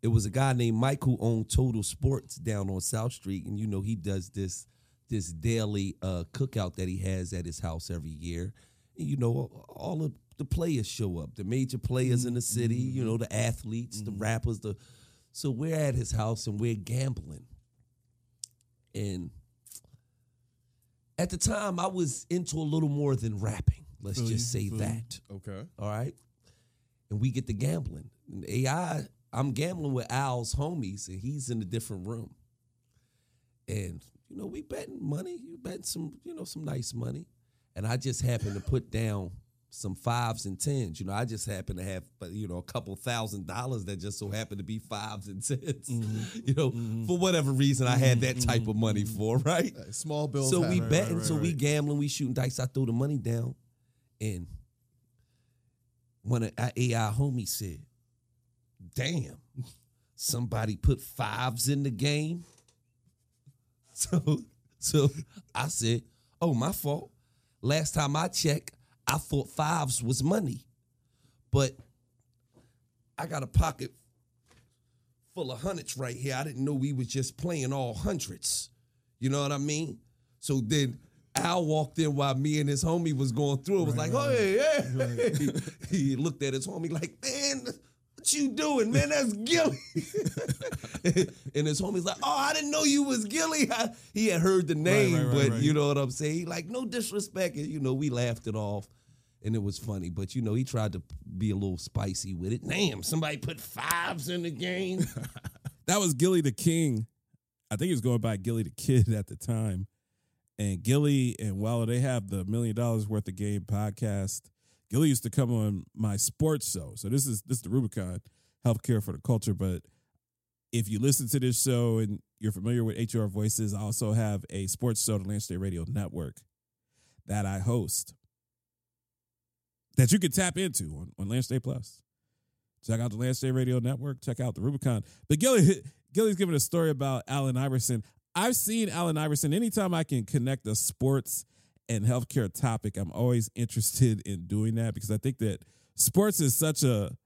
it was a guy named Mike who owned Total Sports down on South Street, and he does this daily cookout that he has at his house every year. And, all of the players show up, the major players in the city, the athletes, the rappers. So we're at his house and we're gambling. And at the time, I was into a little more than rapping. Let's just say that. Okay. All right. And we get to gambling. And I'm gambling with Al's homies, and he's in a different room. And, we betting money. You betting some nice money. And I just happened to put down some 5s and 10s. I just happen to have, a couple $1,000 that just so happened to be 5s and 10s. For whatever reason, I had that type of money for, right? Small bills. So we betting, we gambling, we shooting dice. I throw the money down, and one of our AI homies said, "Damn, somebody put 5s in the game." So I said, "Oh, my fault. Last time I checked, I thought 5s was money, but I got a pocket full of hundreds right here. I didn't know we was just playing all hundreds. You know what I mean?" So then Al walked in while me and his homie was going through. It was hey. He looked at his homie like, "Man, what you doing, man? That's Gilly." And his homie's like, "Oh, I didn't know you was Gilly." He had heard the name, but you know what I'm saying? He like, no disrespect. And, we laughed it off. And it was funny. But, he tried to be a little spicy with it. Damn, somebody put 5s in the game. That was Gilly the King. I think he was going by Gilly the Kid at the time. And Gilly and Weller, they have the $1 Million Worth of Game podcast. Gilly used to come on my sports show. So this is the Rubicon, Healthcare for the Culture. But if you listen to this show and you're familiar with HR Voices, I also have a sports show, the Lance State Radio Network, that I host, that you can tap into on Lance State Plus. Check out the Lance State Radio Network. Check out the Rubicon. But Gilly's giving a story about Allen Iverson. I've seen Allen Iverson. Anytime I can connect a sports and healthcare topic, I'm always interested in doing that, because I think that sports is such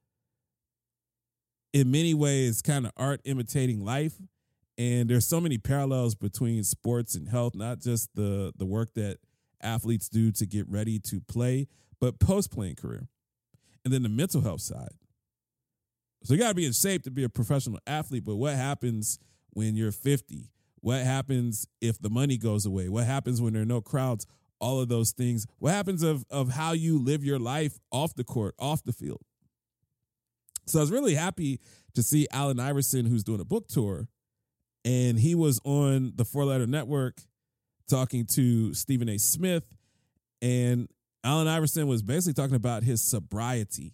in many ways, kind of art imitating life. And there's so many parallels between sports and health, not just the work that athletes do to get ready to play, but post-playing career. And then the mental health side. So you got to be in shape to be a professional athlete, but what happens when you're 50? What happens if the money goes away? What happens when there are no crowds? All of those things. What happens of how you live your life off the court, off the field? So I was really happy to see Allen Iverson, who's doing a book tour, and he was on the 4-Letter Network talking to Stephen A. Smith, and Allen Iverson was basically talking about his sobriety.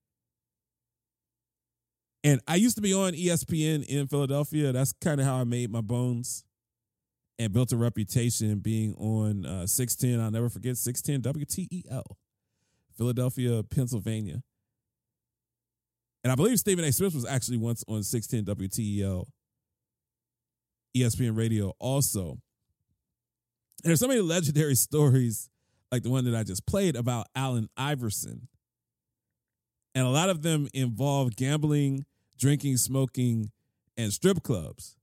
And I used to be on ESPN in Philadelphia. That's kind of how I made my bones and built a reputation being on 610. I'll never forget 610 WTEL, Philadelphia, Pennsylvania. And I believe Stephen A. Smith was actually once on 610 WTEL, ESPN Radio also. And there's so many legendary stories like the one that I just played about Allen Iverson. And a lot of them involve gambling, drinking, smoking, and strip clubs.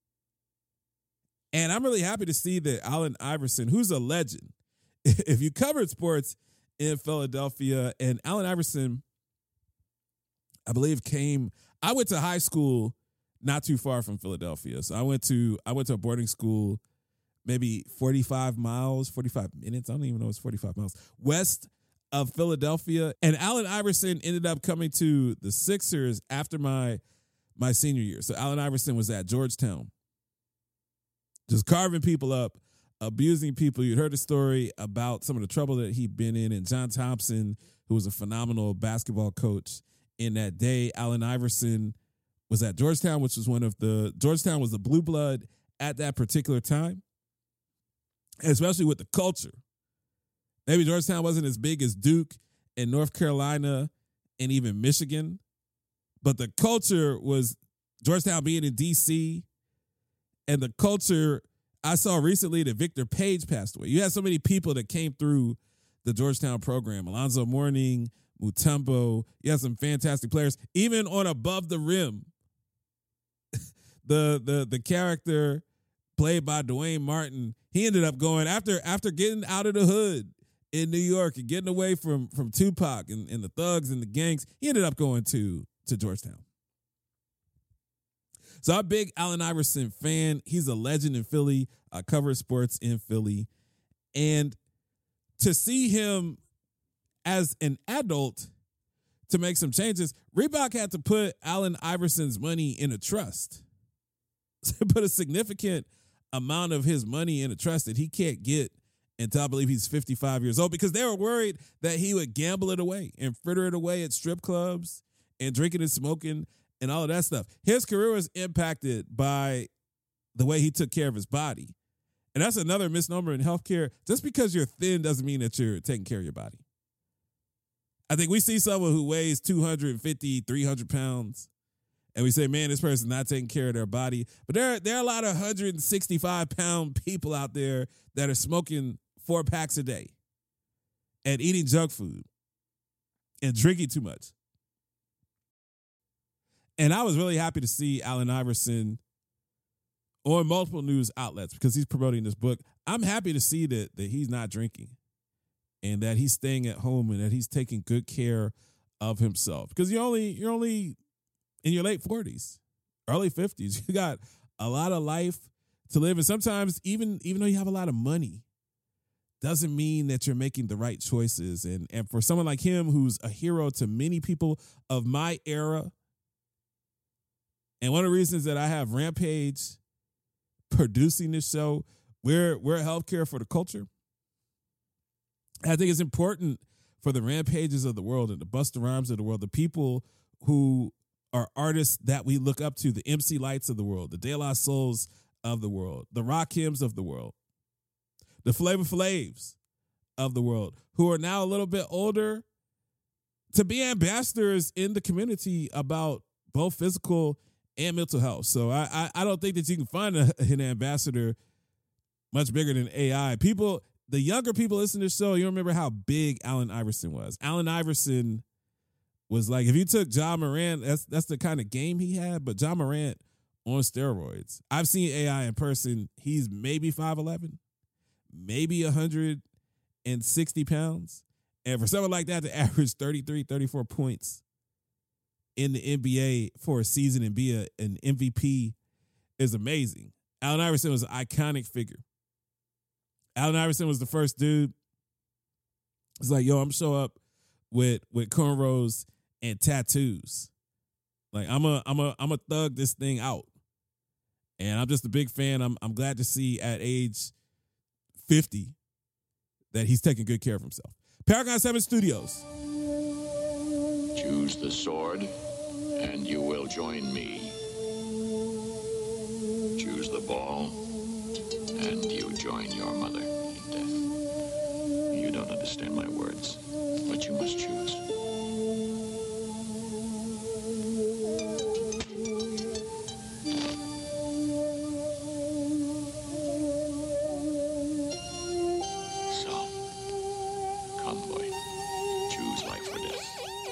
And I'm really happy to see that Allen Iverson, who's a legend, if you covered sports in Philadelphia, and Allen Iverson, I believe I went to high school not too far from Philadelphia. So I went to a boarding school maybe 45 minutes. I don't even know it's 45 miles west of Philadelphia. And Allen Iverson ended up coming to the Sixers after my senior year. So Allen Iverson was at Georgetown, just carving people up, abusing people. You'd heard the story about some of the trouble that he'd been in. And John Thompson, who was a phenomenal basketball coach in that day, Allen Iverson was at Georgetown, which was Georgetown was the blue blood at that particular time, especially with the culture. Maybe Georgetown wasn't as big as Duke and North Carolina and even Michigan, but the culture was Georgetown being in D.C., and the culture, I saw recently that Victor Page passed away. You had so many people that came through the Georgetown program. Alonzo Mourning, Mutombo. You had some fantastic players. Even on Above the Rim, the character played by Dwayne Martin, he ended up going after getting out of the hood in New York and getting away from Tupac and the thugs and the gangs. He ended up going to Georgetown. So I'm a big Allen Iverson fan. He's a legend in Philly. I cover sports in Philly. And to see him as an adult to make some changes, Reebok had to put Allen Iverson's money in a trust. So put a significant amount of his money in a trust that he can't get until I believe he's 55 years old, because they were worried that he would gamble it away and fritter it away at strip clubs and drinking and smoking and all of that stuff. His career was impacted by the way he took care of his body. And that's another misnomer in healthcare. Just because you're thin doesn't mean that you're taking care of your body. I think we see someone who weighs 250, 300 pounds, and we say, man, this person's not taking care of their body. But there are a lot of 165-pound people out there that are smoking 4 packs a day and eating junk food and drinking too much. And I was really happy to see Allen Iverson on multiple news outlets because he's promoting this book. I'm happy to see that he's not drinking and that he's staying at home and that he's taking good care of himself. Because you're only in your late 40s, early 50s. You got a lot of life to live. And sometimes even though you have a lot of money, doesn't mean that you're making the right choices. And for someone like him, who's a hero to many people of my era, and one of the reasons that I have Rampage producing this show, we're healthcare for the culture. I think it's important for the Rampages of the world and the Busta Rhymes of the world, the people who are artists that we look up to, the MC Lights of the world, the De La Souls of the world, the Rakims of the world, the Flavor Flavs of the world, who are now a little bit older, to be ambassadors in the community about both physical and mental health. So I don't think that you can find an ambassador much bigger than AI. The younger people listening to this show, you remember how big Allen Iverson was. Allen Iverson was like, if you took Ja Morant, that's the kind of game he had, but Ja Morant on steroids. I've seen AI in person. He's maybe 5'11", maybe 160 pounds. And for someone like that to average 33, 34 points in the NBA for a season and be an MVP is amazing. Allen Iverson was an iconic figure. Allen Iverson was the first dude. It's like, yo, I'm show up with cornrows and tattoos. Like I'm a thug this thing out. And I'm just a big fan. I'm glad to see at age 50 that he's taking good care of himself. Paragon 7 Studios. Choose the sword, and you will join me. Choose the ball, and you join your mother in death. You don't understand my words, but you must choose. So, come, boy. Choose life or death.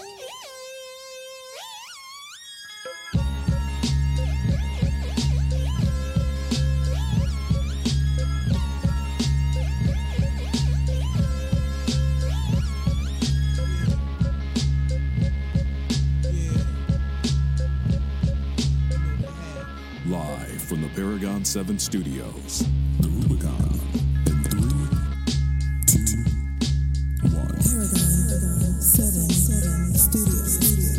Live from the Paragon 7 Studios, the Rubicon, in 3, 2, 1. Paragon 7 Studios.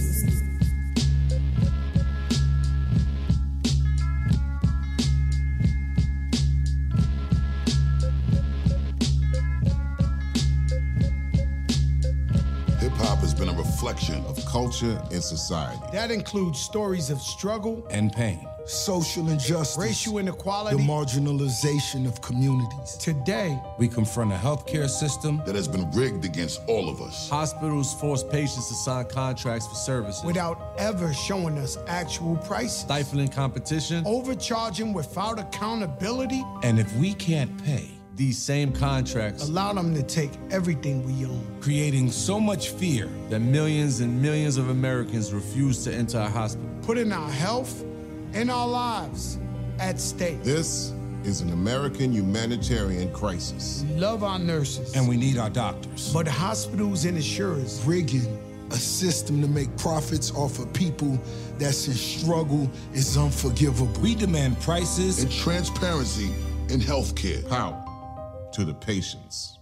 Hip-hop has been a reflection of culture and society. That includes stories of struggle, and pain. Social injustice, racial inequality, the marginalization of communities. Today, We confront a healthcare system That has been rigged against all of us. Hospitals force patients to sign contracts for services without ever showing us actual prices, stifling competition. overcharging without accountability, And if we can't pay, These same contracts allow them to take everything we own. creating so much fear that millions and millions of Americans refuse to enter our hospital. Putting our health and our lives at stake. This is an American humanitarian crisis. We love our nurses. And we need our doctors. But hospitals and insurers Rigging a system to make profits off of people that's in struggle is unforgivable. We demand prices And transparency in healthcare. Power to the patients.